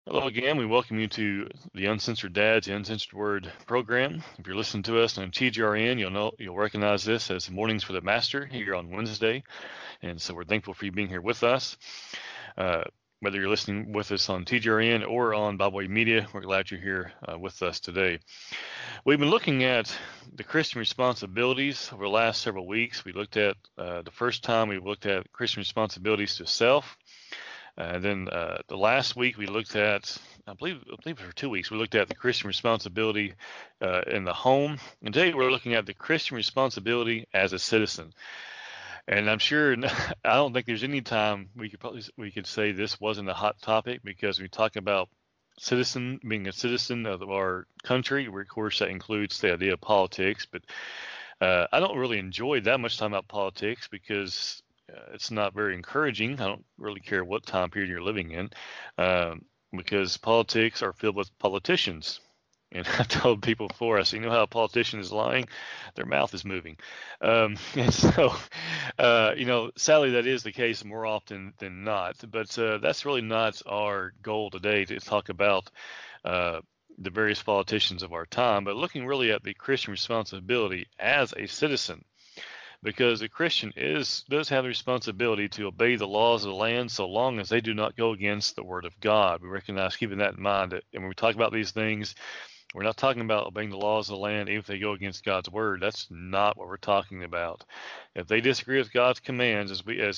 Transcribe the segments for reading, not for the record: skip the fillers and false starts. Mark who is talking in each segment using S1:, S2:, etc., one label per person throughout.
S1: Hello again. We welcome you to the Uncensored Dads, the Uncensored Word program. If you're listening to us on TGRN, you'll recognize this as Mornings for the Master here on Wednesday, and so we're thankful for you being here with us. Whether you're listening with us on TGRN or on Bible Way Media, we're glad you're here with us today. We've been looking at the Christian responsibilities over the last several weeks. We looked at the first time we looked at Christian responsibilities to self. Then the last week we looked at, I believe for 2 weeks, we looked at the Christian responsibility in the home. And today we're looking at the Christian responsibility as a citizen. And I'm sure, I don't think there's any time we could say this wasn't a hot topic, because we talk about being a citizen of our country. Of course, that includes the idea of politics, but I don't really enjoy that much time about politics because it's not very encouraging. I don't really care what time period you're living in, because politics are filled with politicians. And I told people before, I said, you know how a politician is lying? Their mouth is moving. And so, sadly, that is the case more often than not. But that's really not our goal today, to talk about the various politicians of our time, but looking really at the Christian responsibility as a citizen. Because a Christian does have the responsibility to obey the laws of the land so long as they do not go against the word of God. We recognize, keeping that in mind, that when we talk about these things, we're not talking about obeying the laws of the land even if they go against God's word. That's not what we're talking about. If they disagree with God's commands,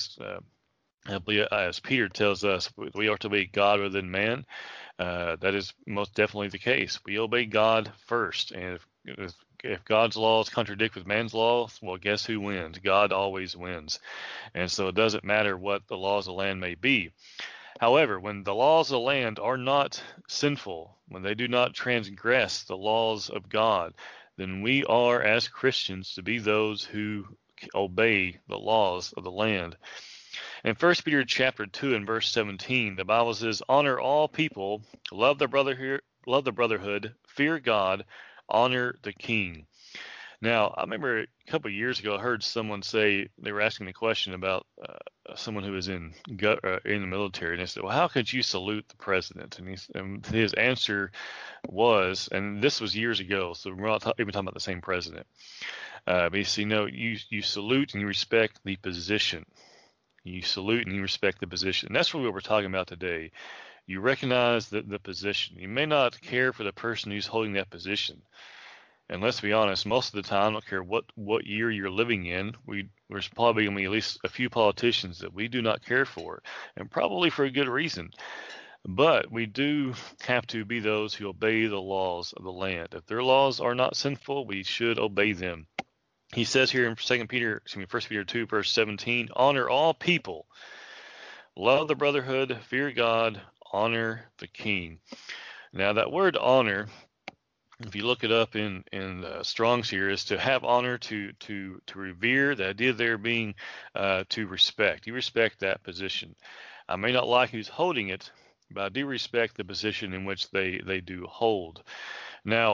S1: as Peter tells us, we are to obey God rather than man. That is most definitely the case. We obey God first, and if God's laws contradict with man's laws, well, guess who wins? God always wins. And so it doesn't matter what the laws of the land may be. However, when the laws of the land are not sinful, when they do not transgress the laws of God, then we are, as Christians, to be those who obey the laws of the land. In 1 Peter chapter 2 and verse 17, the Bible says, honor all people, love the brotherhood, fear God, honor the king. Now, I remember a couple of years ago, I heard someone say, they were asking a question about someone who was in the military, and they said, well, how could you salute the president? And his answer was, and this was years ago, so we're not even talking about the same president, but he said, you salute and you respect the position. You salute and you respect the position. And that's really what we're talking about today. You recognize the position. You may not care for the person who's holding that position. And let's be honest, most of the time, I don't care what year you're living in, there's probably going to be at least a few politicians that we do not care for, and probably for a good reason. But we do have to be those who obey the laws of the land. If their laws are not sinful, we should obey them. He says here in 1 Peter 2, verse 17, honor all people, love the brotherhood, fear God, honor the king. Now that word honor, if you look it up in Strong's here, is to have honor, to revere. The idea there being to respect. You respect that position. I may not like who's holding it, but I do respect the position in which they do hold. Now,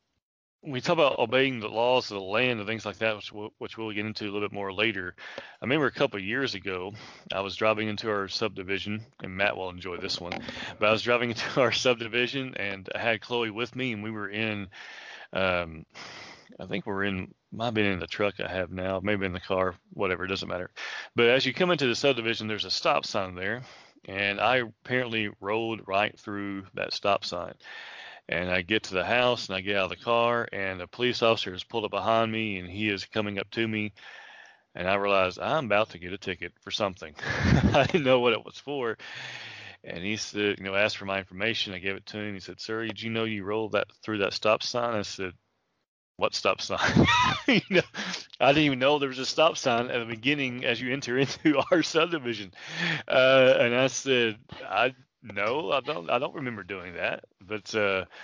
S1: we talk about obeying the laws of the land and things like that, which we'll get into a little bit more later. I remember a couple of years ago, I was driving into our subdivision, and Matt will enjoy this one, but I was driving into our subdivision, and I had Chloe with me, and we were in, I think might have been in the truck I have now, maybe in the car, whatever, it doesn't matter. But as you come into the subdivision, there's a stop sign there, and I apparently rolled right through that stop sign. And I get to the house and I get out of the car, and a police officer has pulled up behind me, and he is coming up to me, and I realized I'm about to get a ticket for something. I didn't know what it was for. And he said, asked for my information. I gave it to him. He said, sir, did you know you rolled through that stop sign? I said, what stop sign? I didn't even know there was a stop sign at the beginning as you enter into our subdivision. And I said, no, I don't remember doing that. But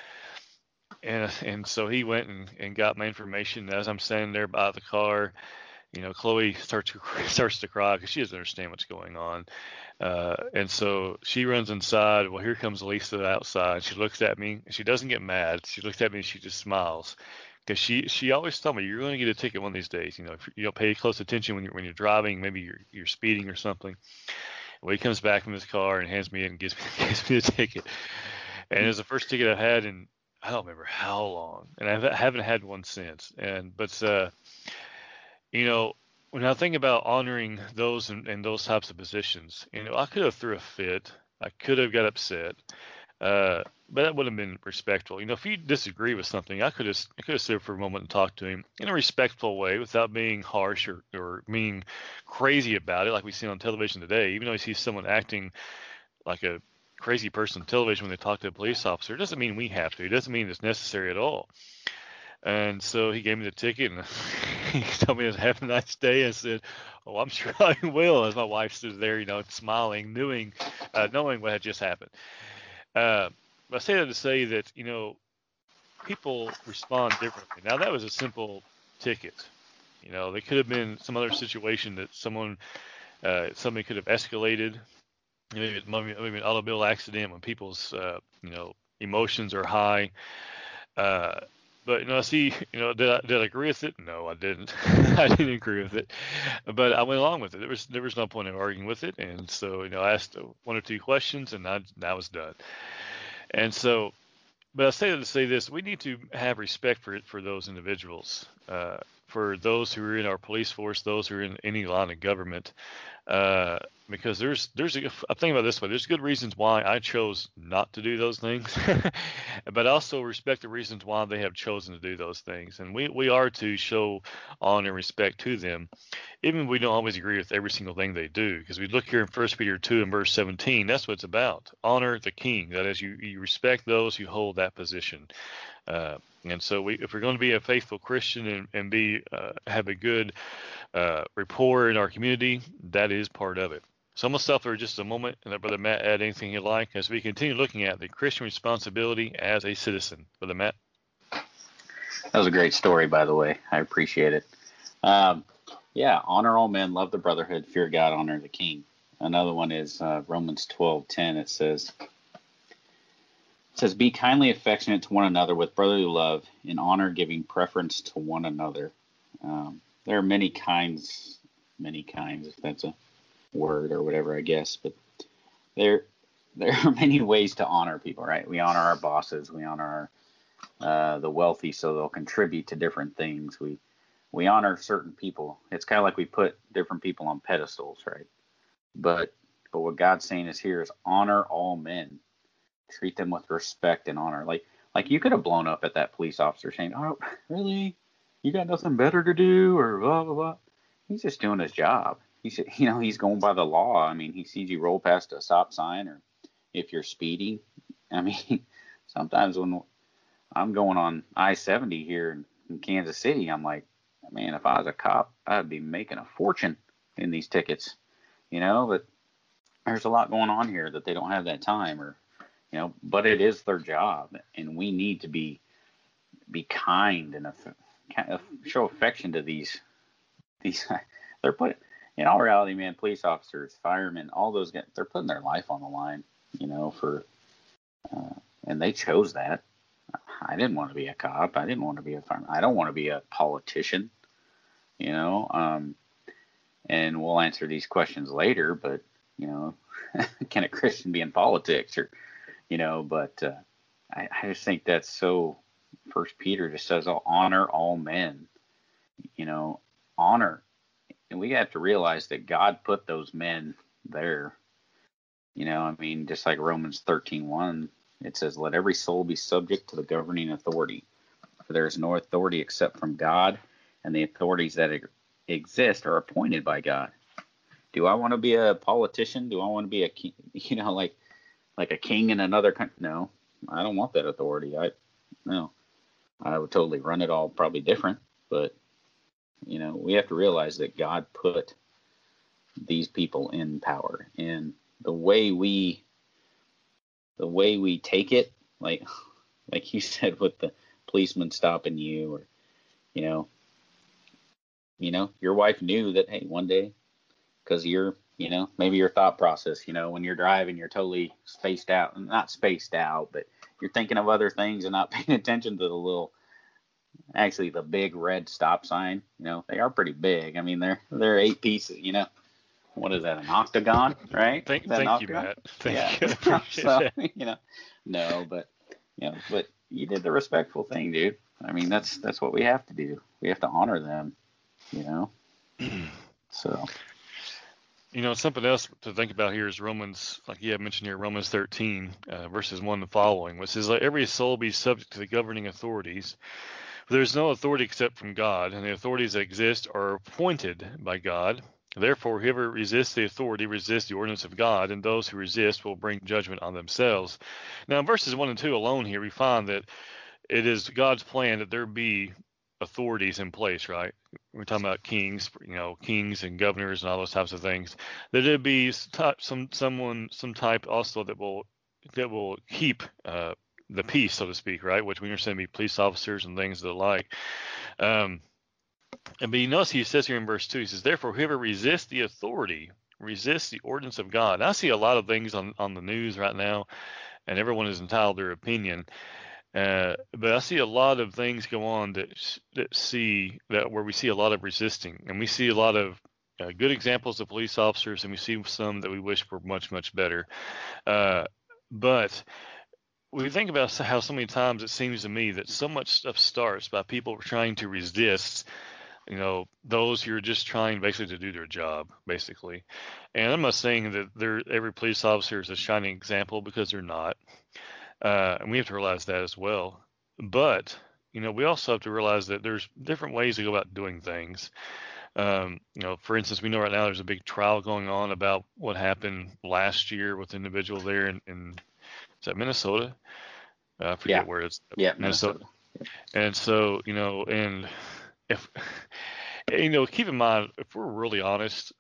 S1: and so he went and got my information. As I'm standing there by the car, Chloe starts to cry because she doesn't understand what's going on. And so she runs inside. Well, here comes Lisa outside. She looks at me, and she doesn't get mad. She looks at me and she just smiles. Because she always told me, you're going to get a ticket one of these days. If you don't pay close attention when you're driving, maybe you're speeding or something. Well, he comes back from his car and hands me it and gives me the ticket. And it was the first ticket I've had in I don't remember how long, and I haven't had one since. You know, when I think about honoring those in those types of positions, I could have threw a fit, I could have got upset, but that would have been respectful. If you disagree with something, I could have stood for a moment and talked to him in a respectful way without being harsh or being crazy about it, like we see on television today. Even though you see someone acting like a crazy person on television when they talk to a police officer, it doesn't mean we have to. It doesn't mean it's necessary at all. And so he gave me the ticket, and he told me to have a nice day. I said, "Oh, I'm sure I will." As my wife stood there, smiling, knowing what had just happened. But I say that to say that people respond differently. Now that was a simple ticket. They could have been some other situation that something could have escalated. Maybe an automobile accident when people's emotions are high. But I see, did I agree with it? No, I didn't. I didn't agree with it, but I went along with it. There was no point in arguing with it, and so I asked one or two questions, and I was done. And so, but I say that to say this: we need to have respect for those individuals, for those who are in our police force, those who are in any line of government. Because I'm thinking about it this way. There's good reasons why I chose not to do those things, but I also respect the reasons why they have chosen to do those things. And we are to show honor and respect to them, even if we don't always agree with every single thing they do. Because we look here in 1 Peter 2 and verse 17, that's what it's about. Honor the king. That is, you respect those who hold that position. And so if we're going to be a faithful Christian and have a good rapport in our community, that is part of it. So I'm going to stop there just a moment and let Brother Matt add anything he'd like as we continue looking at the Christian responsibility as a citizen. Brother Matt?
S2: That was a great story, by the way. I appreciate it. Honor all men, love the brotherhood, fear God, honor the king. Another one is Romans 12:10. It says, be kindly affectionate to one another with brotherly love, in honor giving preference to one another. There are many kinds, if that's a word or whatever, I guess, but there are many ways to honor people, right? We honor our bosses, we honor the wealthy so they'll contribute to different things. We honor certain people. It's kind of like we put different people on pedestals, right? But what God's saying is here is honor all men. Treat them with respect and honor. Like you could have blown up at that police officer saying, "Oh, really? You got nothing better to do?" or blah blah blah. He's just doing his job. He's going by the law. I mean, he sees you roll past a stop sign, or if you're speeding. I mean, sometimes when I'm going on I-70 here in Kansas City, I'm like, man, if I was a cop, I'd be making a fortune in these tickets, But there's a lot going on here that they don't have that time, but it is their job, and we need to be kind and show affection to these. They're putting, in all reality, man, police officers, firemen, all those guys, they're putting their life on the line, and they chose that. I didn't want to be a cop. I didn't want to be a fireman. I don't want to be a politician, and we'll answer these questions later, but, can a Christian be in politics or, but I just think that's so. First Peter just says, honor all men, honor. And we have to realize that God put those men there. Just like Romans 13:1, it says, let every soul be subject to the governing authority. For there is no authority except from God, and the authorities that exist are appointed by God. Do I want to be a politician? Do I want to be a king, like a king in another country? No, I don't want that authority. I would totally run it all probably different, but we have to realize that God put these people in power, and the way we take it, like you said with the policeman stopping you, or your wife knew that, hey, one day, because maybe your thought process, when you're driving, you're totally not spaced out, but you're thinking of other things and not paying attention to the big red stop sign. They are pretty big. I mean, they're 8 pieces, What is that, an octagon, right?
S1: Thank you, Matt. Thank you.
S2: So, No, but but you did the respectful thing, dude. I mean, that's what we have to do. We have to honor them, you know. So,
S1: Something else to think about here is Romans, like you have mentioned here, Romans 13, verses 1 and following, which says, "Let every soul be subject to the governing authorities. For there is no authority except from God, and the authorities that exist are appointed by God. Therefore, whoever resists the authority resists the ordinance of God, and those who resist will bring judgment on themselves." Now, in verses 1 and 2 alone here, we find that it is God's plan that there be authorities in place, right? We're talking about kings, kings and governors and all those types of things. That there be some type also that will keep the peace, so to speak, right? Which we understand to be police officers and things of the like. But you notice he says here in verse 2, he says, "Therefore, whoever resists the authority resists the ordinance of God." And I see a lot of things on the news right now, and everyone is entitled to their opinion. But I see a lot of things go on where we see a lot of resisting, and we see a lot of good examples of police officers, and we see some that we wish were much, much better. But we think about how so many times it seems to me that so much stuff starts by people trying to resist, those who are just trying basically to do their job, basically. And I'm not saying that every police officer is a shining example, because they're not. And we have to realize that as well. But, we also have to realize that there's different ways to go about doing things. For instance, we know right now there's a big trial going on about what happened last year with the individual there in is that Minnesota? I forget where it's.
S2: Yeah, Minnesota.
S1: And so, and if, keep in mind, if we're really honest,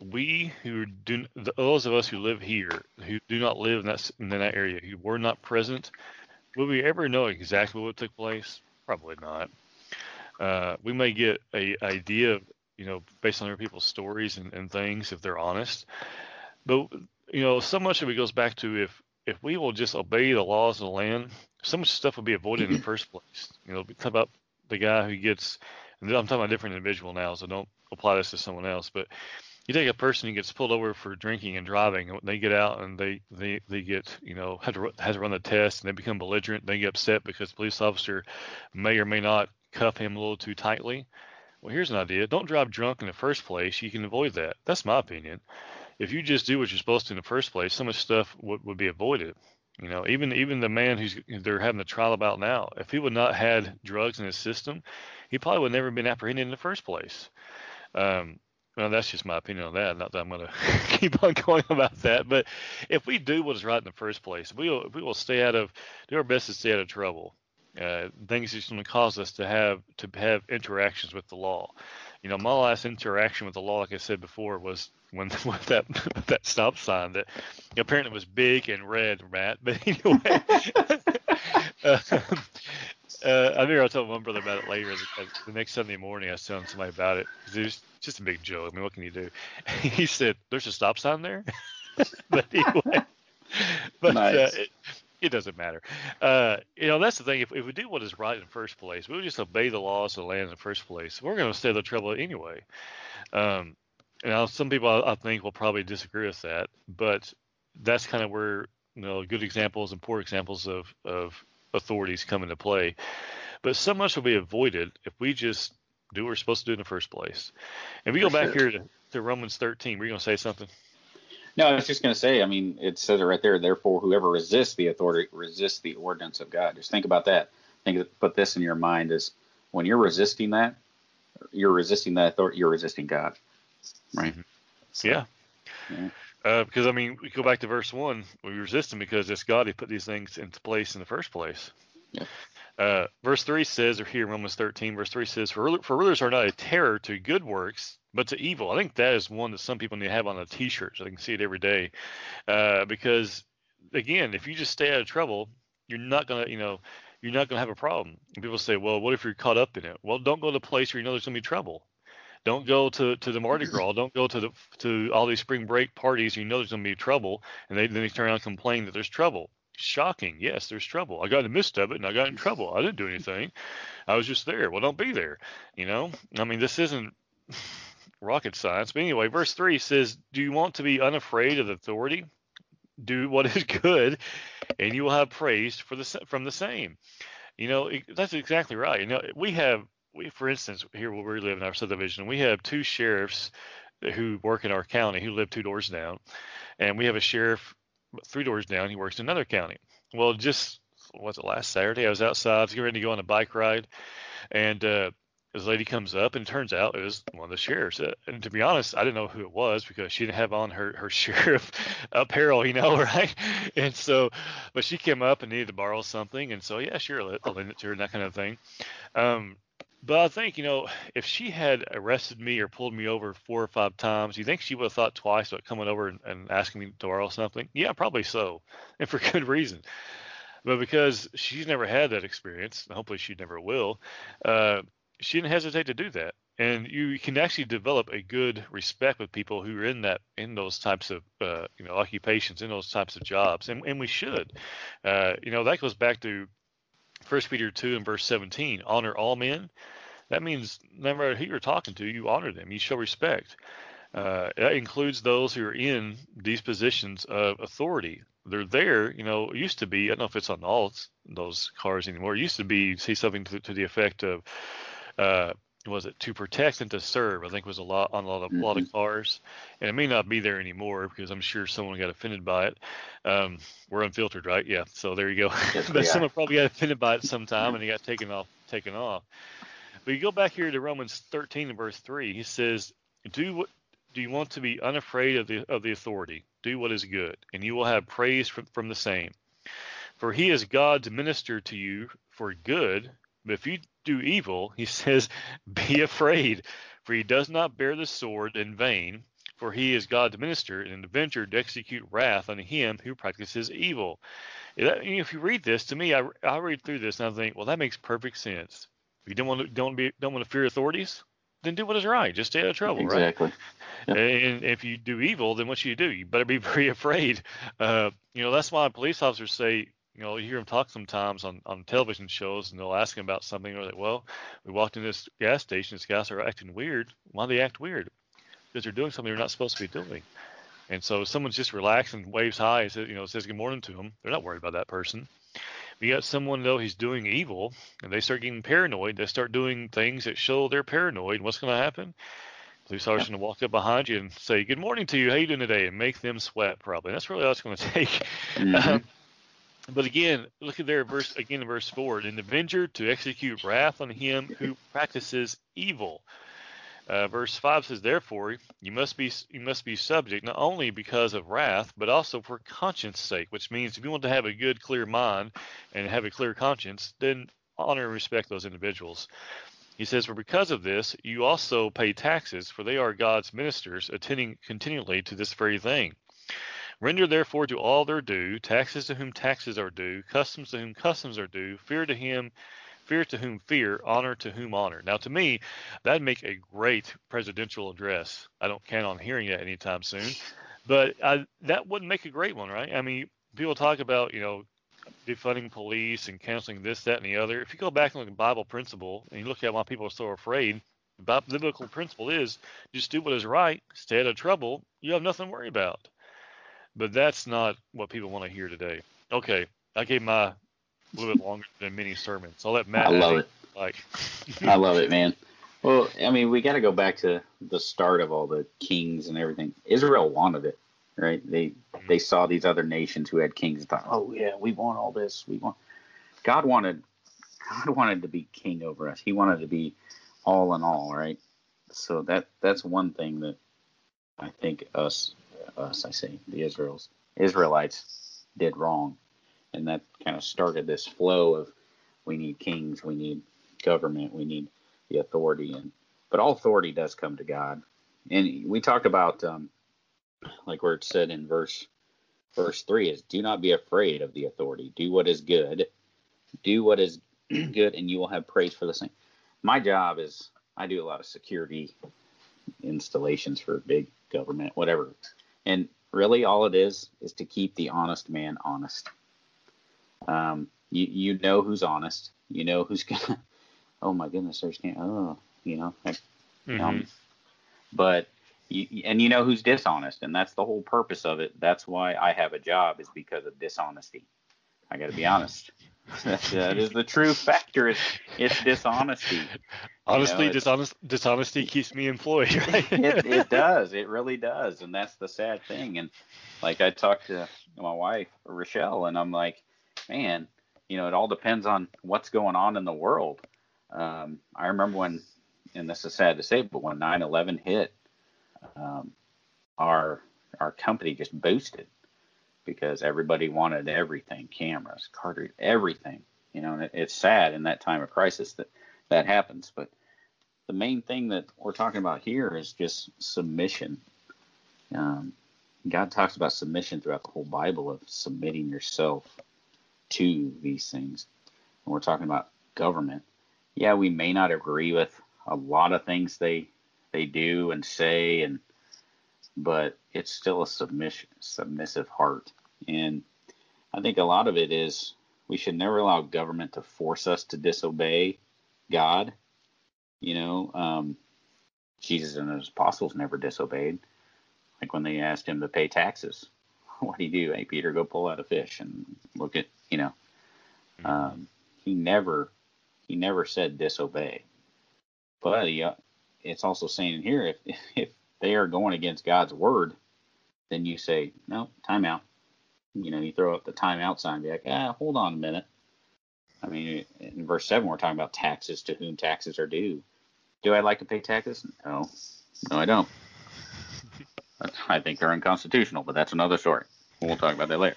S1: those of us who live here, who do not live in that area, who were not present, will we ever know exactly what took place? Probably not. We may get a idea of, based on other people's stories and things, if they're honest. But, so much of it goes back to if we will just obey the laws of the land, so much stuff will be avoided in the first place. Talk about the guy who gets, and I'm talking about a different individual now, so don't apply this to someone else, but you take a person who gets pulled over for drinking and driving, and they get out and they get, have to run the test, and they become belligerent. They get upset because the police officer may or may not cuff him a little too tightly. Well, here's an idea. Don't drive drunk in the first place. You can avoid that. That's my opinion. If you just do what you're supposed to in the first place, so much stuff would be avoided. Even the man they're having the trial about now, if he would not had drugs in his system, he probably would never have been apprehended in the first place. Well, that's just my opinion on that. Not that I'm going to keep on going about that. But if we do what is right in the first place, we will do our best to stay out of trouble. Things that's going to cause us to have interactions with the law. My last interaction with the law, like I said before, was with that stop sign that apparently was big and red, Matt. But anyway, I think I'll tell one brother about it later. The next Sunday morning, I was telling somebody about it. It was just a big joke. I mean, what can you do? He said, "There's a stop sign there." But anyway, nice. It doesn't matter. That's the thing. If we do what is right in the first place, we would just obey the laws of the land in the first place, we're going to stay out of trouble anyway. Some people I think will probably disagree with that, but that's kind of where good examples and poor examples of authorities come into play. But so much will be avoided if we just do what we're supposed to do in the first place. And we go back here to Romans 13. Were you going to say something?
S2: No, I was just going to say, I mean, it says it right there. Therefore, whoever resists the authority resists the ordinance of God. Just think about that. Put this in your mind: is when you're resisting that authority, you're resisting God, right? Mm-hmm.
S1: So, yeah. Because we go back to verse 1. We resist him because it's God who put these things into place in the first place. Yeah. Verse 3 says, or here Romans 13, verse 3 says, for rulers are not a terror to good works, but to evil. I think that is one that some people need to have on a T-shirt, so they can see it every day. Because again, if you just stay out of trouble, you're not gonna have a problem. And people say, well, what if you're caught up in it? Well, don't go to a place where there's gonna be trouble. Don't go to the Mardi Gras. Don't go to all these spring break parties. There's going to be trouble, and then they turn around and complain that there's trouble. Shocking. Yes, there's trouble. I got in the midst of it, and I got in trouble. I didn't do anything. I was just there. Well, don't be there. This isn't rocket science. But anyway, verse 3 says, do you want to be unafraid of authority? Do what is good and you will have praise from the same. That's exactly right. For instance, here where we live in our subdivision, we have two sheriffs who work in our county who live 2 doors down, and we have a sheriff 3 doors down. He works in another county. Well, just was it last Saturday? I was outside, I was getting ready to go on a bike ride, and this lady comes up, and it turns out it was one of the sheriffs. And to be honest, I didn't know who it was because she didn't have on her sheriff apparel, right? And so, but she came up and needed to borrow something, and so yeah, sure, I'll lend it to her and that kind of thing. But I think, if she had arrested me or pulled me over 4 or 5 times, you think she would have thought twice about coming over and asking me to borrow something? Yeah, probably so, and for good reason. But because she's never had that experience, and hopefully she never will, she didn't hesitate to do that. And you can actually develop a good respect with people who are in those types of occupations, in those types of jobs, and we should. That goes back to 1 Peter 2 and verse 17. Honor all men. That means no matter who you're talking to, you honor them. You show respect. That includes those who are in these positions of authority. They're there, it used to be, I don't know if it's on all those cars anymore. It used to be, see something to the effect of, was it to protect and to serve? I think was a lot on a lot of cars, and it may not be there anymore because I'm sure someone got offended by it. We're unfiltered, right? Yeah. So there you go.
S2: Yes,
S1: But someone probably got offended by it sometime, and he got taken off. But you go back here to Romans 13 and verse 3. He says, Do you want to be unafraid of the authority? Do what is good, and you will have praise from the same. For he is God's minister to you for good. But if you do evil, he says, be afraid, for he does not bear the sword in vain. For he is God's minister and an avenger to execute wrath on him who practices evil. If you read this, to me, I read through this and I think, well, that makes perfect sense. If you don't want to fear authorities, then do what is right. Just stay out of trouble,
S2: exactly.
S1: Right?
S2: Yep.
S1: And if you do evil, then what should you do? You better be very afraid. That's why police officers say, you hear them talk sometimes on television shows, and they'll ask them about something. They're like, well, we walked in this gas station. These guys are acting weird. Why do they act weird? Because they're doing something they're not supposed to be doing. And so if someone's just relaxed and waves hi and says good morning to them, they're not worried about that person. If you got someone, though, who's doing evil, and they start getting paranoid, they start doing things that show they're paranoid, what's going to happen? Police officer's going to walk up behind you and say, good morning to you. How you doing today? And make them sweat, probably. That's really all it's going to take. But again, look at there, in verse 4. An avenger to execute wrath on him who practices evil. Verse 5 says, therefore, you must be subject not only because of wrath, but also for conscience sake, which means if you want to have a good, clear mind and have a clear conscience, then honor and respect those individuals. He says, for because of this, you also pay taxes, for they are God's ministers, attending continually to this very thing. Render therefore to all their due, taxes to whom taxes are due, customs to whom customs are due, fear to whom fear, honor to whom honor. Now, to me, that'd make a great presidential address. I don't count on hearing that anytime soon, but that wouldn't make a great one, right? I mean, people talk about, defunding police and canceling this, that, and the other. If you go back and look at Bible principle and you look at why people are so afraid, the biblical principle is just do what is right, stay out of trouble, you have nothing to worry about. But that's not what people want to hear today. Okay, I gave my a little bit longer than mini sermon, so I'll let Matt.
S2: I love it. I love it, man. Well, I mean, we got to go back to the start of all the kings and everything. Israel wanted it, right? They saw these other nations who had kings and thought, oh yeah, we want all this. God wanted to be king over us. He wanted to be all in all, right? So that's one thing that I think the Israelites did wrong. And that kind of started this flow of we need kings, we need government, we need the authority. But all authority does come to God. And we talked about, like where it said in verse 3 is, do not be afraid of the authority. Do what is good. Do what is good, and you will have praise for the same. My job is I do a lot of security installations for big government, whatever. And really all it is to keep the honest man honest. You know who's honest. You know who's gonna. Oh my goodness, there's but you know who's dishonest, and that's the whole purpose of it. That's why I have a job, is because of dishonesty. I got to be honest. That is the true factor. It's dishonesty.
S1: Honestly,
S2: It's
S1: dishonesty keeps me employed, right?
S2: it does. It really does, and that's the sad thing. And like I talked to my wife Rochelle, and I'm like, man, it all depends on what's going on in the world. I remember when, and this is sad to say, but when 9/11 hit, our company just boosted because everybody wanted everything, cameras, cartridge, everything. And it's sad in that time of crisis that happens. But the main thing that we're talking about here is just submission. God talks about submission throughout the whole Bible, of submitting yourself to these things. And we're talking about government. Yeah, we may not agree with a lot of things they do and say, but it's still a submissive heart. And I think a lot of it is we should never allow government to force us to disobey God. Jesus and his apostles never disobeyed. Like when they asked him to pay taxes, what did he do? Hey, Peter, go pull out a fish and look at, he never said disobey. But it's also saying here, if they are going against God's word, then you say, no, time out. You throw up the timeout sign and be like, hold on a minute. I mean, in verse 7, we're talking about taxes, to whom taxes are due. Do I like to pay taxes? No, I don't. I think they're unconstitutional, but that's another story. We'll talk about that later.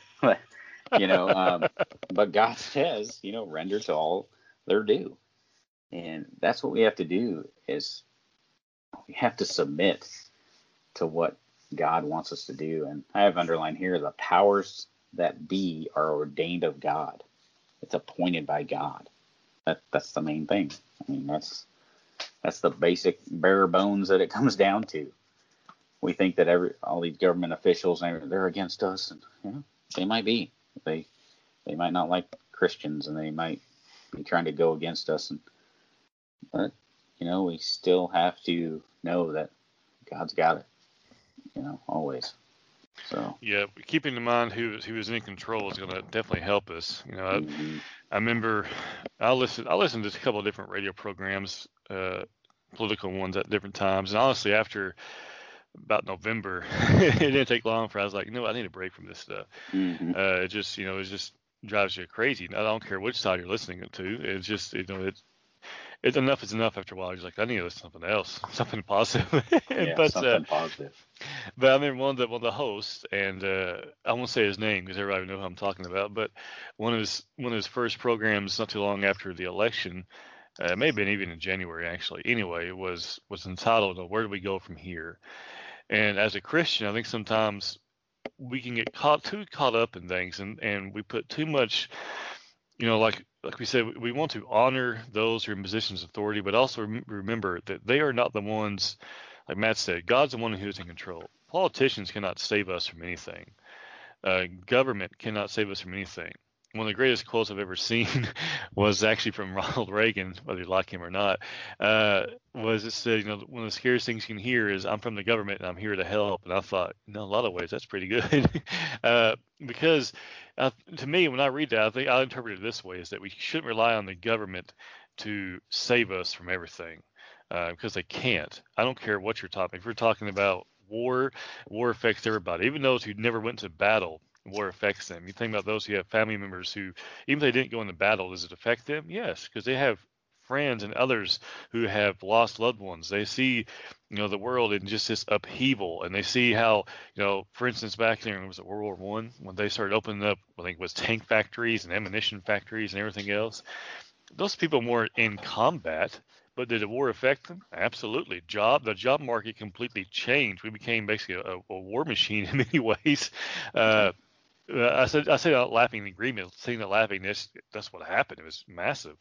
S2: But God says, render to all their due. And that's what we have to do, is we have to submit to what God wants us to do. And I have underlined here, the powers that be are ordained of God. It's appointed by God. That's the main thing. I mean, that's the basic bare bones that it comes down to. We think that all these government officials, they're against us, and they might be. They might not like Christians, and they might be trying to go against us. But we still have to know that God's got it. Always. So
S1: yeah, keeping in mind who is in control is going to definitely help us. I remember I listened to a couple of different radio programs, political ones at different times, and honestly, after about November, it didn't take long for I was like, I need a break from this stuff. It just it just drives you crazy. I don't care which side you're listening to. It's just it's enough is enough after a while. You're like, I need to listen to something else, something positive.
S2: Yeah, something positive.
S1: But I remember one of the hosts, and I won't say his name because everybody knows who I'm talking about. But one of his first programs, not too long after the election, it may have been even in January actually. Anyway, it was entitled "Where Do We Go From Here?" And as a Christian, I think sometimes we can get too caught up in things, and we put too much. Like we said, we want to honor those who are in positions of authority, but also remember that they are not the ones, like Matt said, God's the one who is in control. Politicians cannot save us from anything. Government cannot save us from anything. One of the greatest quotes I've ever seen was actually from Ronald Reagan, whether you like him or not, it said, one of the scariest things you can hear is, I'm from the government and I'm here to help. And I thought, in a lot of ways, that's pretty good. Because to me, when I read that, I think I interpret it this way, is that we shouldn't rely on the government to save us from everything, because they can't. I don't care what you're talking. If we're talking about war affects everybody, even those who never went to battle. War affects them. You think about those who have family members who, even if they didn't go into battle, does it affect them? Yes, because they have friends and others who have lost loved ones. They see, the world in just this upheaval, and they see how, for instance, back there, was it World War I, when they started opening up, I think it was tank factories and ammunition factories and everything else. Those people weren't in combat, but did the war affect them? Absolutely. The job market completely changed. We became basically a war machine in many ways. I say that laughing in agreement, saying that laughing, that's what happened. It was massive.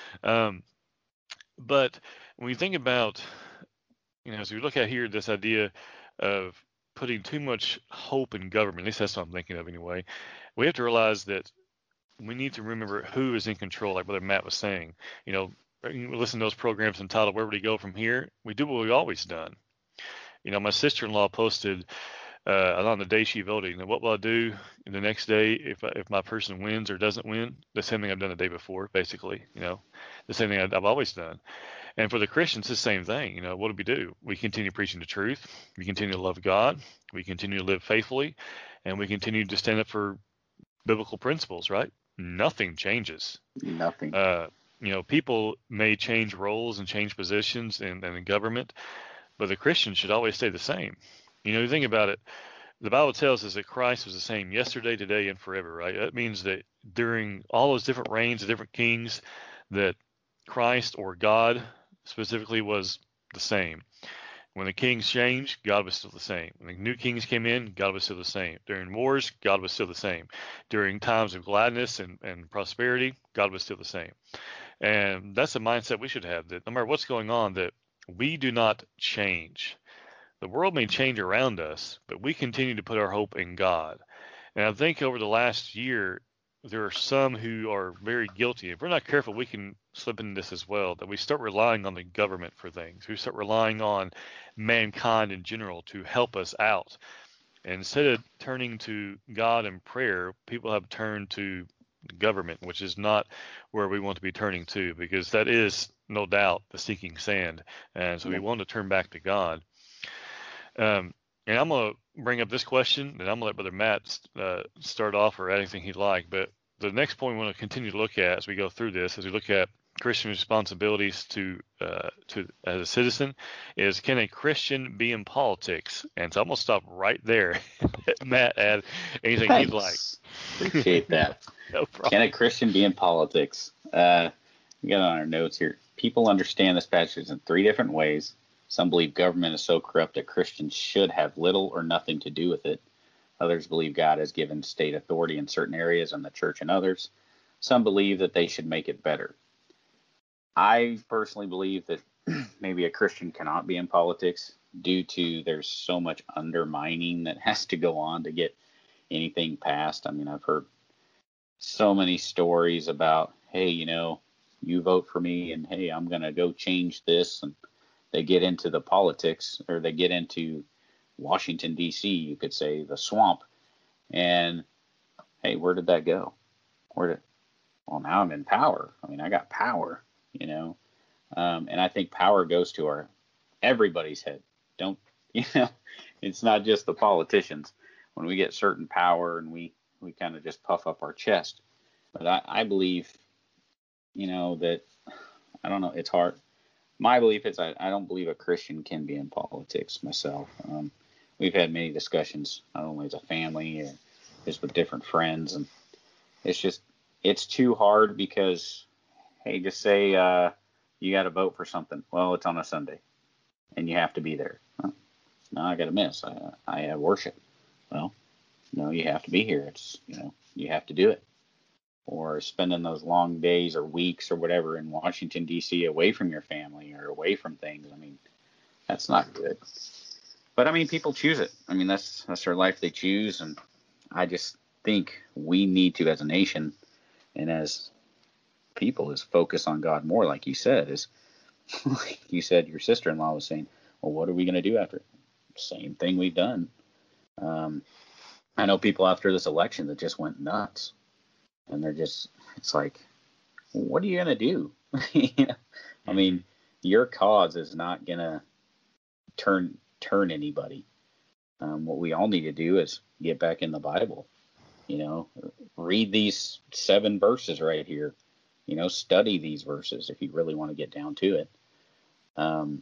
S1: But when you think about, as we look at here, this idea of putting too much hope in government, at least that's what I'm thinking of anyway, we have to realize that we need to remember who is in control, like Brother Matt was saying. Listen to those programs entitled "Where Would We Go From Here?" We do what we've always done. My sister-in-law posted on the day she voted. You know, what will I do the next day if my person wins or doesn't win? The same thing I've done the day before, basically. You know, the same thing I've always done. And for the Christians, it's the same thing. You know, what do we do? We continue preaching the truth. We continue to love God. We continue to live faithfully, and we continue to stand up for biblical principles. Right? Nothing changes.
S2: Nothing.
S1: You know, people may change roles and change positions in the government, but the Christian should always stay the same. You know, you think about it, the Bible tells us that Christ was the same yesterday, today, and forever, right? That means that during all those different reigns of different kings, that Christ or God specifically was the same. When the kings changed, God was still the same. When the new kings came in, God was still the same. During wars, God was still the same. During times of gladness and prosperity, God was still the same. And that's the mindset we should have, that no matter what's going on, that we do not change. The world may change around us, but we continue to put our hope in God. And I think over the last year, there are some who are very guilty. If we're not careful, we can slip into this as well, that we start relying on the government for things. We start relying on mankind in general to help us out. And instead of turning to God in prayer, people have turned to government, which is not where we want to be turning to, because that is no doubt the sinking sand. And so we want to turn back to God. And I'm going to bring up this question, and I'm going to let Brother Matt start off or add anything he'd like. But the next point we want to continue to look at as we go through this, as we look at Christian responsibilities to as a citizen, is, can a Christian be in politics? And so I'm going to stop right there. Matt, add anything
S2: Thanks.
S1: you'd like.
S2: Appreciate that.
S1: No problem.
S2: Can a Christian be in politics? We got on our notes here. People understand this passage in three different ways. Some believe government is so corrupt that Christians should have little or nothing to do with it. Others believe God has given state authority in certain areas and the church in others. Some believe that they should make it better. I personally believe that maybe a Christian cannot be in politics due to there's so much undermining that has to go on to get anything passed. I mean, I've heard so many stories about, hey, you know, you vote for me and hey, I'm going to go change this. And they get into the politics, or they get into Washington, D.C., you could say, the swamp. And, hey, where did that go? Well, now I'm in power. I mean, I got power, you know. And I think power goes to everybody's head. It's not just the politicians. When we get certain power and we kind of just puff up our chest. But I believe, you know, that, I don't know, it's hard. My belief is I don't believe a Christian can be in politics myself. We've had many discussions, not only as a family, or just with different friends. And it's too hard because, hey, just say you got to vote for something. Well, it's on a Sunday and you have to be there. No, I got to miss. I have worship. Well, no, you have to be here. It's, you know, you have to do it. Or spending those long days or weeks or whatever in Washington, D.C. away from your family or away from things. I mean, that's not good. But, I mean, people choose it. I mean, that's their life they choose. And I just think we need to, as a nation and as people, is focus on God more, like you said. Is like you said, your sister-in-law was saying, well, what are we going to do after? Same thing we've done. I know people after this election that just went nuts. And they're just, it's like, what are you going to do? You know? I mean, your cause is not going to turn anybody. What we all need to do is get back in the Bible, you know, read these 7 verses right here, you know, study these verses if you really want to get down to it. And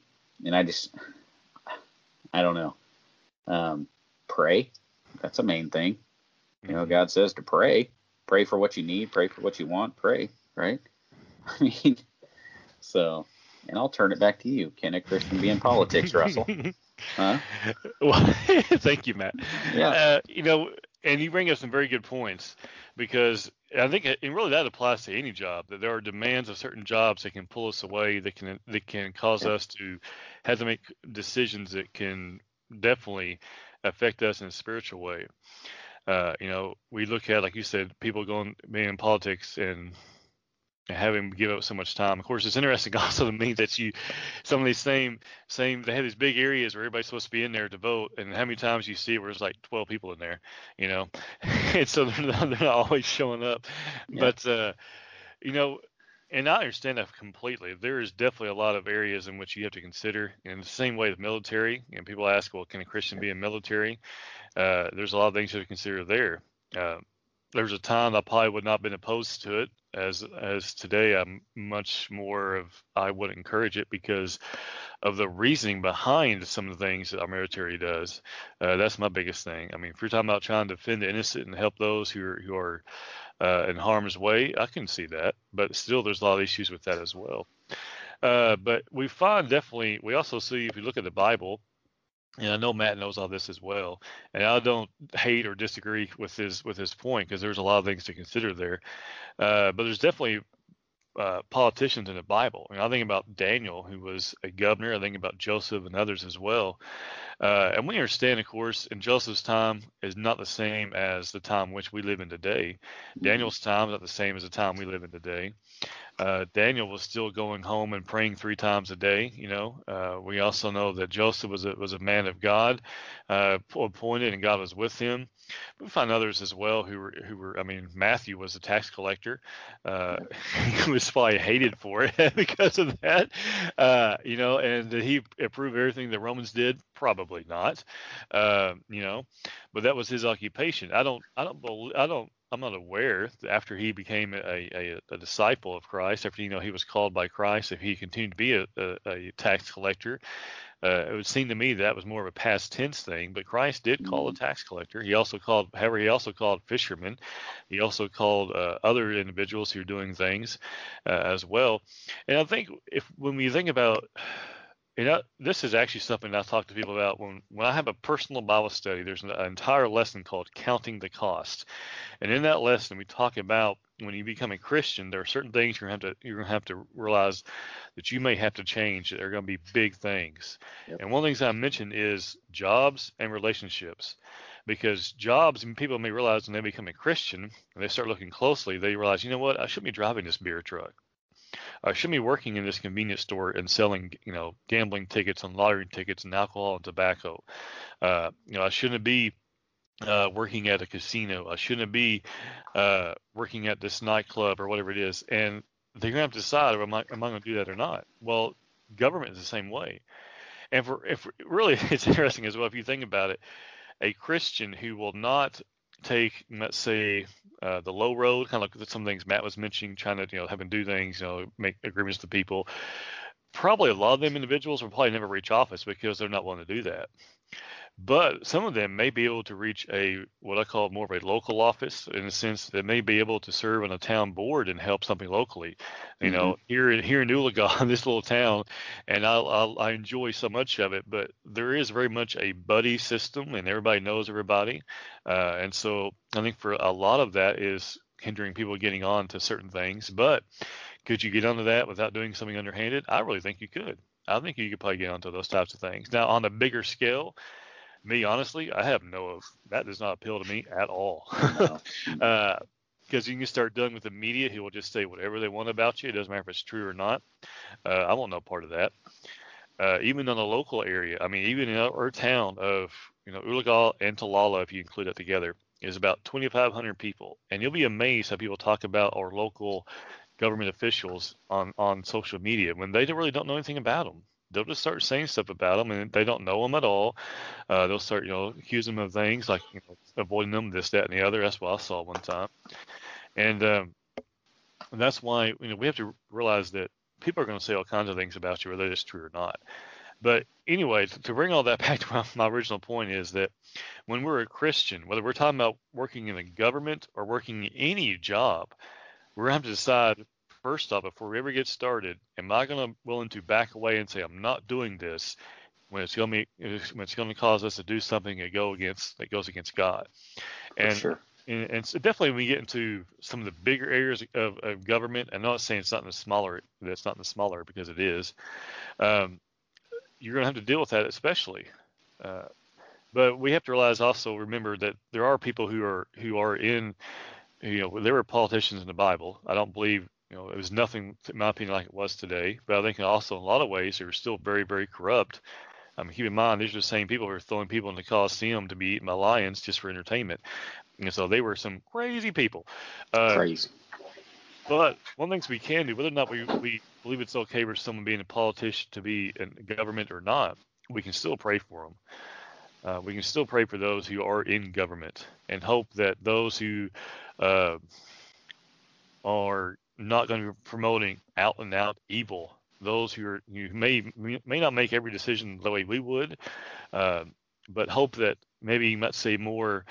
S2: I don't know. Pray. That's a main thing. You know, God says to pray. Pray for what you need, pray for what you want, pray, right? I mean, so, and I'll turn it back to you. Can a Christian be in politics, Russell? Huh?
S1: Well, thank you, Matt.
S2: Yeah.
S1: You know, and you bring up some very good points, because I think, and really that applies to any job, that there are demands of certain jobs that can pull us away, that can cause us to have to make decisions that can definitely affect us in a spiritual way. You know, we look at, like you said, people being in politics, and and have him give up so much time. Of course, it's interesting also to me that some of these same they have these big areas where everybody's supposed to be in there to vote, and how many times you see it where there's like 12 people in there, you know, and so they're not always showing up.
S2: Yeah.
S1: But you know, and I understand that completely. There is definitely a lot of areas in which you have to consider. In the same way, the military, and people ask, well, can a Christian be in military? There's a lot of things to consider there. Uh, there was a time I probably would not have been opposed to it, as today I'm much more of I would encourage it because of the reasoning behind some of the things that our military does. That's my biggest thing. I mean, if you're talking about trying to defend the innocent and help those who are in harm's way, I can see that, but still there's a lot of issues with that as well. But we find definitely, we also see if you look at the Bible, and I know Matt knows all this as well, and I don't hate or disagree with his point because there's a lot of things to consider there. But there's definitely politicians in the Bible. I think about Daniel, who was a governor. I think about Joseph and others as well. And we understand, of course, in Joseph's time is not the same as the time which we live in today. Daniel's time is not the same as the time we live in today. Daniel was still going home and praying 3 times a day. We also know that Joseph was a man of God, appointed, and God was with him. We find others as well who were. I mean, Matthew was a tax collector. He was probably hated for it because of that. And did he approve everything the Romans did? Probably not. But that was his occupation. I'm not aware that after he became a disciple of Christ, after he was called by Christ, if he continued to be a tax collector. It would seem to me that was more of a past tense thing, but Christ did call a tax collector. He also called fishermen. He also called other individuals who are doing things as well. And I think when we think about, this is actually something I talk to people about when I have a personal Bible study. There's an entire lesson called Counting the Cost. And in that lesson, we talk about when you become a Christian, there are certain things you're gonna have to realize that you may have to change. That are going to be big things.
S2: Yep.
S1: And one of the things I mentioned is jobs and relationships, because jobs, and people may realize when they become a Christian and they start looking closely, they realize, you know what, I shouldn't be driving this beer truck. I shouldn't be working in this convenience store and selling, gambling tickets and lottery tickets and alcohol and tobacco. I shouldn't be working at a casino. I shouldn't be working at this nightclub or whatever it is. And they're gonna have to decide, am I going to do that or not? Well, government is the same way. And if really, it's interesting as well. If you think about it, a Christian who will not take, let's say, the low road, kind of like some things Matt was mentioning, trying to have them do things, make agreements with people. Probably a lot of them individuals will probably never reach office because they're not willing to do that. But some of them may be able to reach what I call more of a local office, in the sense that they may be able to serve on a town board and help something locally. Here in Oologah, this little town, and I enjoy so much of it. But there is very much a buddy system, and everybody knows everybody, and so I think for a lot of that is hindering people getting on to certain things. But could you get onto that without doing something underhanded? I really think you could. I think you could probably get onto those types of things. Now, on a bigger scale, me, honestly, that does not appeal to me at all. Because you can start dealing with the media who will just say whatever they want about you. It doesn't matter if it's true or not. I want no part of that. Even in a local area, I mean, even in our town of, Oologah and Talala, if you include it together, is about 2,500 people. And you'll be amazed how people talk about our local government officials on social media when they really don't know anything about them. They'll just start saying stuff about them, and they don't know them at all. They'll start, accusing them of things like, avoiding them, this, that, and the other. That's what I saw one time. And that's why, we have to realize that people are going to say all kinds of things about you, whether it's true or not. But anyway, to bring all that back to my original point is that when we're a Christian, whether we're talking about working in the government or working any job, we're going to have to decide, first off, before we ever get started, am I willing to back away and say I'm not doing this when it's going to cause us to do something that goes against God? And
S2: sure.
S1: And so definitely when we get into some of the bigger areas of government, I'm not saying it's not in the smaller, that's not in the smaller, because it is. You're going to have to deal with that, especially. But we have to remember that there are people who are in, there were politicians in the Bible. I don't believe it was nothing, in my opinion, like it was today. But I think also in a lot of ways they were still very, very corrupt. I mean, keep in mind, these are the same people who are throwing people in the Coliseum to be eaten by lions just for entertainment. And so they were some crazy people.
S2: Crazy.
S1: But one of the things we can do, whether or not we believe it's okay for someone being a politician to be in government or not, we can still pray for them. We can still pray for those who are in government and hope that those who uh, are not going to be promoting out and out evil, those who may not make every decision the way we would, uh, but hope that maybe you might say more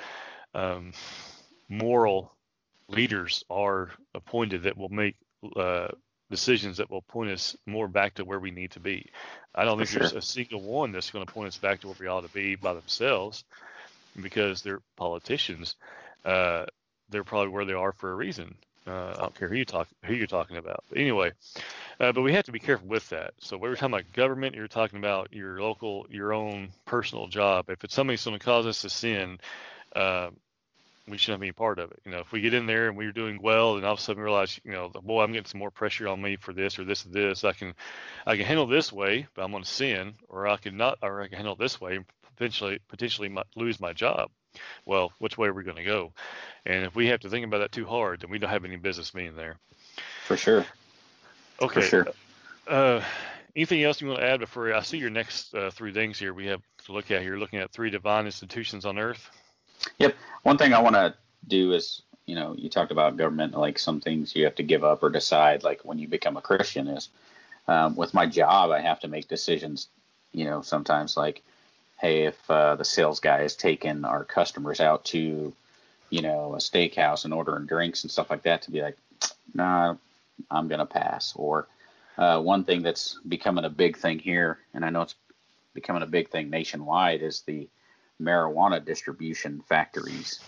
S1: moral leaders are appointed that will make decisions that will point us more back to where we need to be. I don't think there's a single one that's going to point us back to where we ought to be by themselves, because they're politicians. They're probably where they are for a reason. I don't care who you're talking about. But anyway, but we have to be careful with that. So when we're talking about government, you're talking about your local, your own personal job. If it's something that's going to cause us to sin, we shouldn't be a part of it. If we get in there and we're doing well, and all of a sudden we realize, boy, I'm getting some more pressure on me for this or this or this. I can handle this way, but I'm going to sin, or I can not, or I can handle this way and potentially might lose my job. Well, which way are we going to go? And if we have to think about that too hard, then we don't have any business being there.
S2: For sure.
S1: Okay.
S2: For sure.
S1: Anything else you want to add before I see your next 3 things here we have to look at here? Looking at 3 divine institutions on earth.
S2: Yep. One thing I want to do is, you talked about government, like some things you have to give up or decide, like when you become a Christian is, with my job, I have to make decisions, sometimes like, hey, if the sales guy is taking our customers out to, a steakhouse and ordering drinks and stuff like that, to be like, nah, I'm going to pass. Or one thing that's becoming a big thing here, and I know it's becoming a big thing nationwide, is the marijuana distribution factories,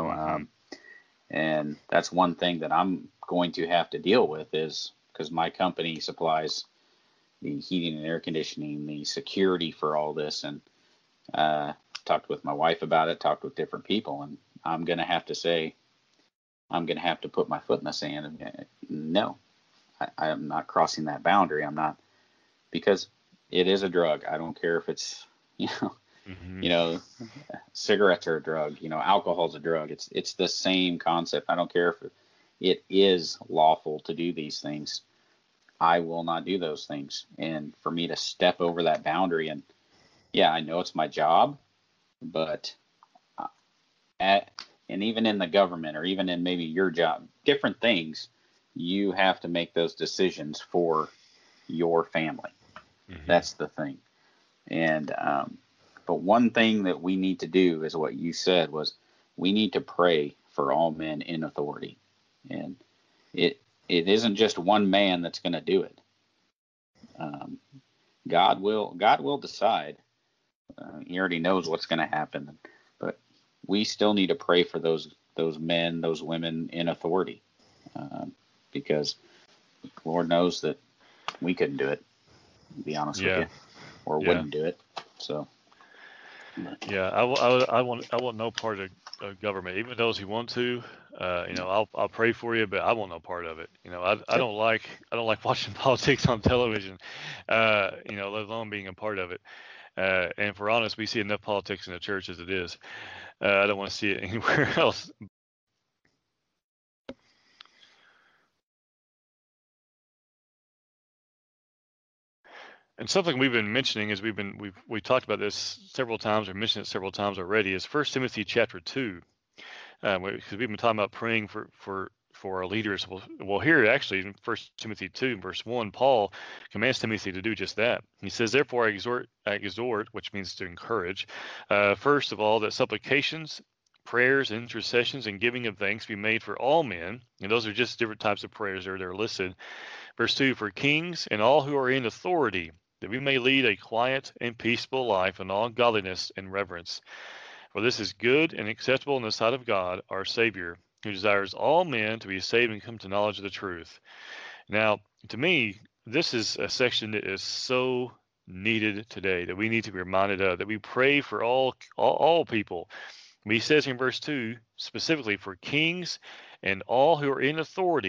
S2: and that's one thing that I'm going to have to deal with, is because my company supplies the heating and air conditioning, the security for all this, and talked with my wife about it, talked with different people, and I'm going to have to put my foot in the sand and no, I'm not crossing that boundary. I'm not, because it is a drug. I don't care if it's, cigarettes are a drug, alcohol's a drug. It's the same concept. I don't care if it is lawful to do these things. I will not do those things. And for me to step over that boundary, and yeah, I know it's my job, but and even in the government, or even in maybe your job, different things, you have to make those decisions for your family. Mm-hmm. That's the thing. And but one thing that we need to do is what you said, was we need to pray for all men in authority. And it isn't just one man that's going to do it. God will decide. He already knows what's going to happen, but we still need to pray for those men, those women in authority, because Lord knows that we couldn't do it, to be honest with you, or wouldn't do it. So.
S1: Yeah, I want no part of government, even those who want to. I'll pray for you, but I want no part of it. I don't like watching politics on television. Let alone being a part of it. And if we're honest, we see enough politics in the church as it is. I don't want to see it anywhere else. And something we've been mentioning is we've talked about this several times, or mentioned it several times already, is 1 Timothy chapter 2, because we've been talking about praying for our leaders. Well, here actually in 1 Timothy 2 verse 1, Paul commands Timothy to do just that. He says, therefore I exhort, which means to encourage, first of all, that supplications, prayers, intercessions, and giving of thanks be made for all men. And those are just different types of prayers they're listed. Verse 2, for kings and all who are in authority, that we may lead a quiet and peaceful life in all godliness and reverence. For this is good and acceptable in the sight of God, our Savior, who desires all men to be saved and come to knowledge of the truth. Now, to me, this is a section that is so needed today, that we need to be reminded of, that we pray for all people. He says in verse 2, specifically for kings and all who are in authority,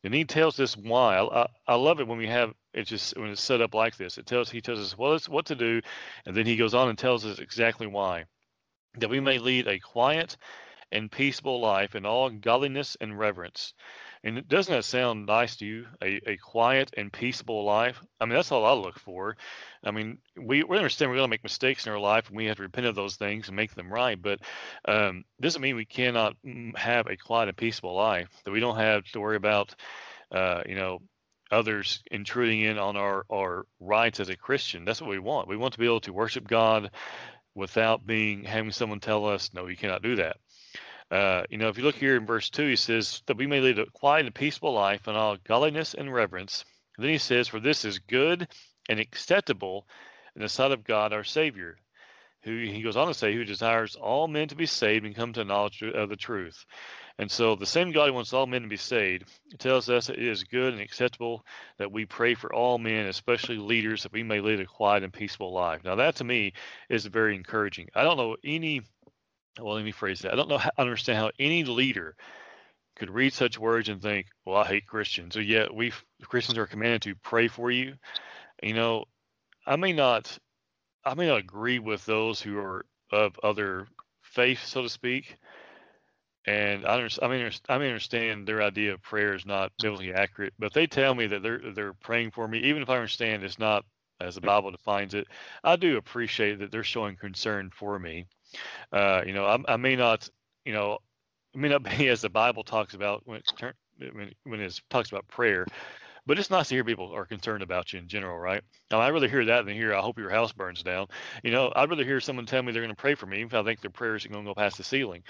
S1: And he tells us why. I love it when we have it just when it's set up like this. He tells us what to do, and then he goes on and tells us exactly why. That we may lead a quiet and peaceable life in all godliness and reverence. And doesn't that sound nice to you? A quiet and peaceable life. I mean, that's all I look for. I mean, we understand we're going to make mistakes in our life, and we have to repent of those things and make them right. But doesn't mean we cannot have a quiet and peaceable life. That we don't have to worry about, you know, others intruding in on our rights as a Christian. That's what we want. We want to be able to worship God without having someone tell us, no, you cannot do that. You know, if you look here in verse 2, he says that we may lead a quiet and peaceable life in all godliness and reverence. And then he says, for this is good and acceptable in the sight of God our Savior, who he goes on to say, who desires all men to be saved and come to a knowledge of the truth. And so the same God who wants all men to be saved tells us that it is good and acceptable that we pray for all men, especially leaders, that we may lead a quiet and peaceful life. Now that to me is very encouraging. I don't know any well, let me phrase that. I don't understand how any leader could read such words and think, well, I hate Christians. So yet Christians are commanded to pray for you. You know, I may not agree with those who are of other faith, so to speak. And I may understand their idea of prayer is not biblically accurate, but if they tell me that they're praying for me, even if I understand it's not as the Bible defines it, I do appreciate that they're showing concern for me. You know, I may not, you know, it may not be as the Bible talks about when it talks about prayer, but it's nice to hear people are concerned about you in general, right? Now, I'd rather hear that than hear, I hope your house burns down. You know, I'd rather hear someone tell me they're going to pray for me if I think their prayers are going to go past the ceiling.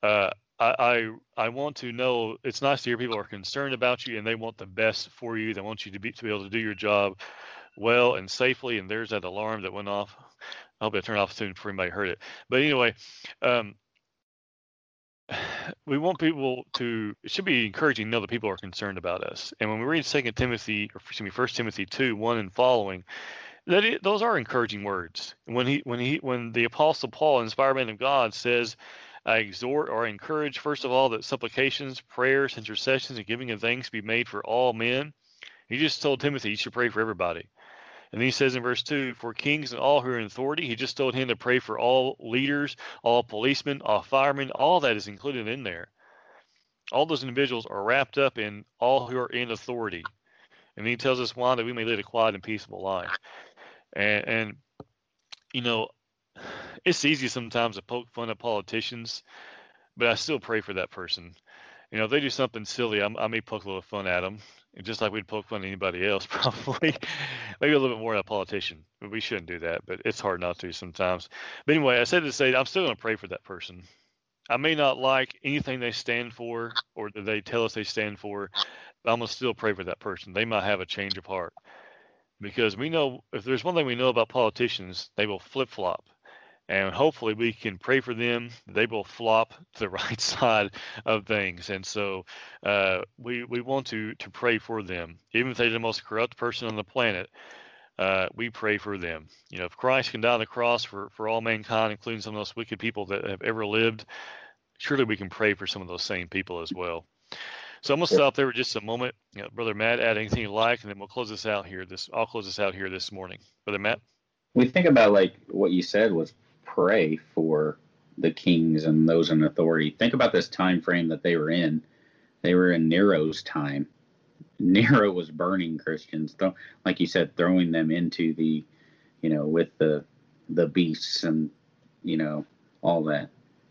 S1: I want to know, it's nice to hear people are concerned about you and they want the best for you. They want you to be able to do your job well and safely. And there's that alarm that went off. I hope it turned off soon before anybody heard it. But anyway, we want people to. It should be encouraging to know that people are concerned about us. And when we read 1 Timothy 2:1 and following, those are encouraging words. When the Apostle Paul, inspired man of God, says, "I exhort or I encourage, first of all, that supplications, prayers, intercessions, and giving of thanks be made for all men." He just told Timothy you should pray for everybody. And then he says in verse 2, for kings and all who are in authority, he just told him to pray for all leaders, all policemen, all firemen, all that is included in there. All those individuals are wrapped up in all who are in authority. And then he tells us why, that we may lead a quiet and peaceable life. And you know, it's easy sometimes to poke fun at politicians, but I still pray for that person. You know, if they do something silly, I may poke a little fun at them, just like we'd poke fun at anybody else, probably. Maybe a little bit more than a politician. We shouldn't do that, but it's hard not to sometimes. But anyway, I said to say I'm still going to pray for that person. I may not like anything they stand for or that they tell us they stand for, but I'm going to still pray for that person. They might have a change of heart. Because we know, if there's one thing we know about politicians, they will flip-flop. And hopefully we can pray for them. They will flop to the right side of things. And so we want to pray for them. Even if they're the most corrupt person on the planet, we pray for them. You know, if Christ can die on the cross for all mankind, including some of those wicked people that have ever lived, surely we can pray for some of those same people as well. So I'm going to stop there for just a moment. You know, Brother Matt, add anything you like, and then we'll close this out here. I'll close this out here this morning. Brother Matt?
S2: We think about, like, what you said was pray for the kings and those in authority. Think about this time frame that they were in. They were in Nero's time. Nero was burning Christians, like you said, throwing them into the, you know, with the beasts and, you know, all that.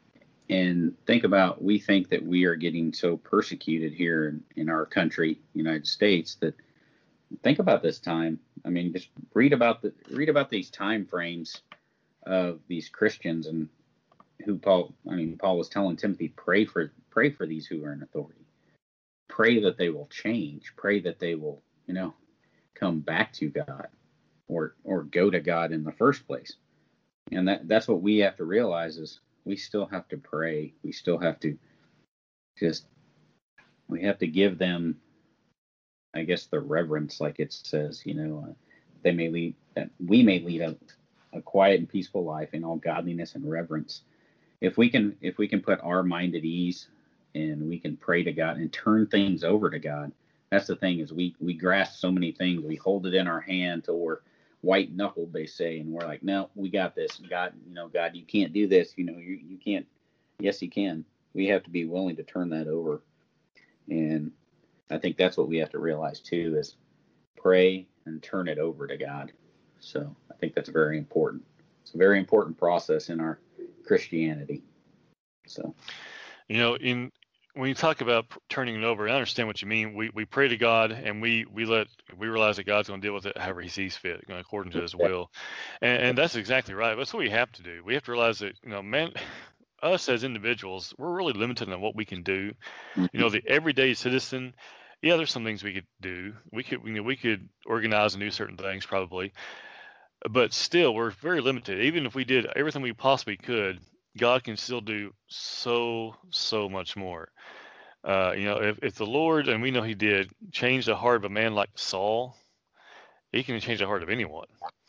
S2: And we think that we are getting so persecuted here in our country, United States, that think about this time. I mean, just read about these time frames of these Christians and who Paul was telling Timothy, pray for these who are in authority. Pray that they will change. Pray that they will, you know, come back to God or go to God in the first place. And that's what we have to realize is we still have to pray. We still have to we have to give them, I guess, the reverence, like it says, you know, we may lead a quiet and peaceful life in all godliness and reverence. If we can put our mind at ease and we can pray to God and turn things over to God, That's the thing, is we grasp so many things. We hold it in our hand till we're white knuckled, they say, and we're like, no, we got this. God, God, you can't do this. You can't. Yes, you can. We have to be willing to turn that over. And I think that's what we have to realize too, is pray and turn it over to God. So I think that's very important. It's a very important process in our Christianity. So,
S1: when you talk about turning it over, I understand what you mean. We pray to God, and we realize that God's going to deal with it however He sees fit, according to His will, and that's exactly right. That's what we have to do. We have to realize that man, us as individuals, we're really limited on what we can do. The everyday citizen, yeah, there's some things we could do. We could organize and do certain things probably, but still we're very limited. Even if we did everything we possibly could, God can still do so much more. If the Lord, and we know He did, change the heart of a man like Saul, He can change the heart of anyone.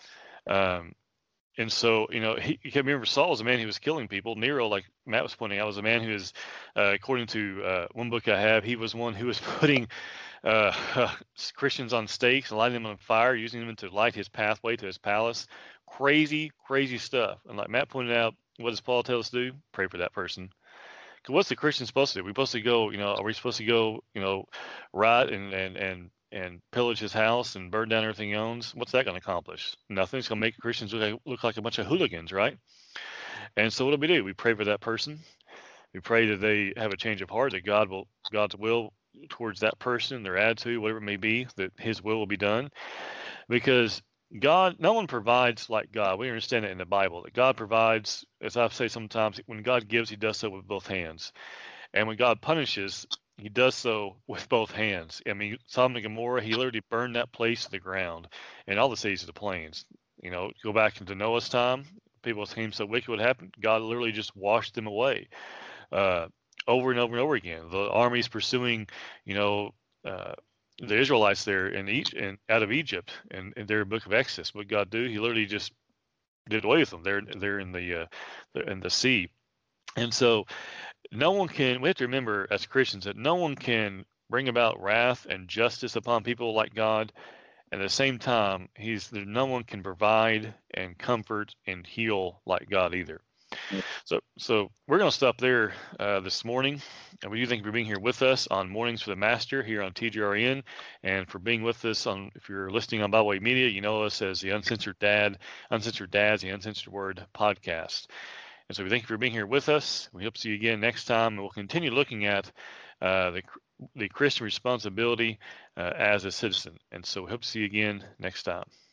S1: And so, you can remember Saul was a man who was killing people. Nero, like Matt was pointing out, was a man who is, according to one book I have, he was one who was putting Christians on stakes and lighting them on fire, using them to light his pathway to his palace. Crazy, crazy stuff. And like Matt pointed out, what does Paul tell us to do? Pray for that person. Because what's the Christian supposed to do? We're supposed to go, are we supposed to go, riot and pillage his house and burn down everything he owns? What's that going to accomplish? Nothing. It's going to make Christians look like a bunch of hooligans, right? And so what do? We pray for that person. We pray that they have a change of heart, that God's will towards that person, their attitude, whatever it may be, that His will be done. Because God, no one provides like God. We understand it in the Bible, that God provides, as I say sometimes, when God gives, He does so with both hands. And when God punishes, He does so with both hands. I mean, Sodom and Gomorrah, He literally burned that place to the ground, and all the cities of the plains. Go back into Noah's time, people became so wicked, what happened? God literally just washed them away over and over and over again. The armies pursuing, the Israelites there in out of Egypt, and in their book of Exodus, what God do? He literally just did away with them. They're in the sea, and so no one can. We have to remember as Christians that no one can bring about wrath and justice upon people like God. At the same time, no one can provide and comfort and heal like God either. So we're going to stop there this morning. And we do thank you for being here with us on Mornings for the Master here on TGRN, and for being with us if you're listening on Byway Media, you know us as the Uncensored Dads, the Uncensored Word podcast. And so we thank you for being here with us. We hope to see you again next time, and we'll continue looking at the Christian responsibility as a citizen. And so we hope to see you again next time.